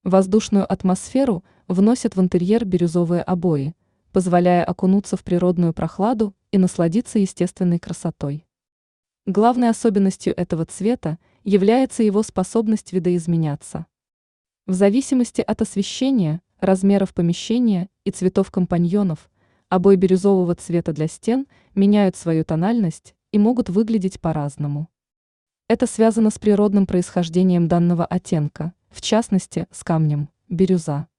Воздушную атмосферу вносят в интерьер бирюзовые обои, позволяя окунуться в природную прохладу и насладиться естественной красотой. Главной особенностью этого цвета является его способность видоизменяться. В зависимости от освещения, размеров помещения и цветов компаньонов, обои бирюзового цвета для стен меняют свою тональность и могут выглядеть по-разному. Это связано с природным происхождением данного оттенка, в частности, с камнем, бирюза.